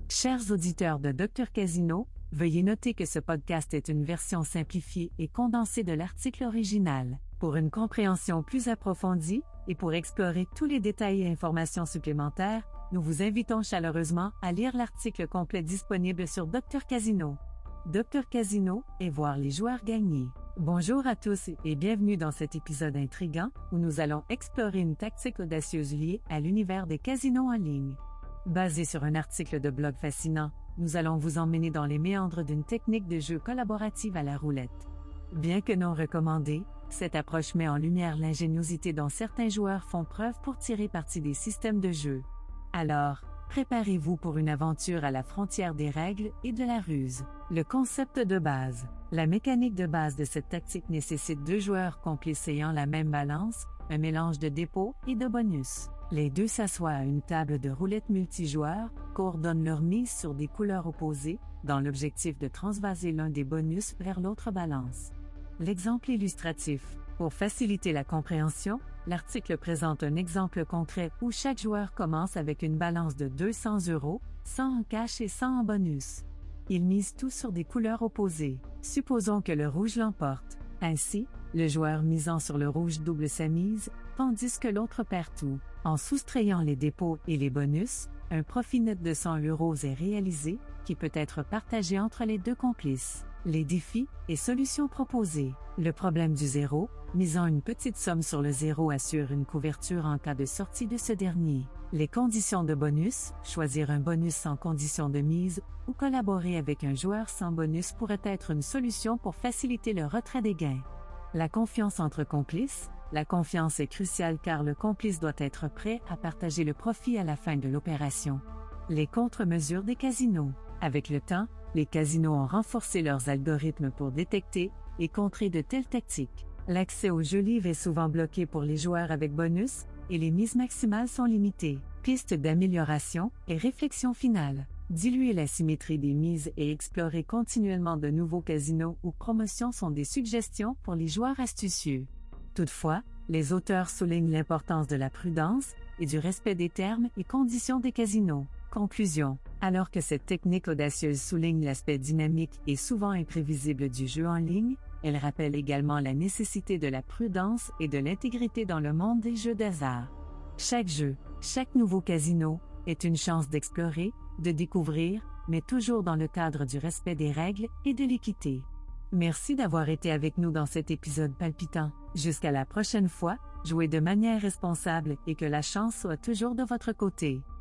Chers auditeurs de Dr Casino, veuillez noter que ce podcast est une version simplifiée et condensée de l'article original. Pour une compréhension plus approfondie et pour explorer tous les détails et informations supplémentaires, nous vous invitons chaleureusement à lire l'article complet disponible sur Dr Casino. Dr Casino et voir les joueurs gagner. Bonjour à tous et bienvenue dans cet épisode intriguant où nous allons explorer une tactique audacieuse liée à l'univers des casinos en ligne. Basé sur un article de blog fascinant, nous allons vous emmener dans les méandres d'une technique de jeu collaborative à la roulette. Bien que non recommandée, cette approche met en lumière l'ingéniosité dont certains joueurs font preuve pour tirer parti des systèmes de jeu. Alors, préparez-vous pour une aventure à la frontière des règles et de la ruse. Le concept de base. La mécanique de base de cette tactique nécessite deux joueurs complices ayant la même balance, un mélange de dépôts et de bonus. Les deux s'assoient à une table de roulette multijoueur, coordonnent leur mise sur des couleurs opposées, dans l'objectif de transvaser l'un des bonus vers l'autre balance. L'exemple illustratif. Pour faciliter la compréhension, l'article présente un exemple concret où chaque joueur commence avec une balance de 200 €, 100 en cash et 100 en bonus. Ils misent tout sur des couleurs opposées. Supposons que le rouge l'emporte. Ainsi, le joueur misant sur le rouge double sa mise, tandis que l'autre perd tout. En soustrayant les dépôts et les bonus, un profit net de 100 € est réalisé, qui peut être partagé entre les deux complices. Les défis et solutions proposées. Le problème du zéro, misant une petite somme sur le zéro assure une couverture en cas de sortie de ce dernier. Les conditions de bonus, choisir un bonus sans condition de mise ou collaborer avec un joueur sans bonus pourrait être une solution pour faciliter le retrait des gains. La confiance entre complices. La confiance est cruciale car le complice doit être prêt à partager le profit à la fin de l'opération. Les contre-mesures des casinos. Avec le temps, les casinos ont renforcé leurs algorithmes pour détecter et contrer de telles tactiques. L'accès aux jeux livres est souvent bloqué pour les joueurs avec bonus et les mises maximales sont limitées. Pistes d'amélioration et réflexion finale. Diluer la symétrie des mises et explorer continuellement de nouveaux casinos ou promotions sont des suggestions pour les joueurs astucieux. Toutefois, les auteurs soulignent l'importance de la prudence et du respect des termes et conditions des casinos. Conclusion. Alors que cette technique audacieuse souligne l'aspect dynamique et souvent imprévisible du jeu en ligne, elle rappelle également la nécessité de la prudence et de l'intégrité dans le monde des jeux d'hasard. Chaque jeu, chaque nouveau casino, est une chance d'explorer, de découvrir, mais toujours dans le cadre du respect des règles et de l'équité. Merci d'avoir été avec nous dans cet épisode palpitant. Jusqu'à la prochaine fois, jouez de manière responsable et que la chance soit toujours de votre côté.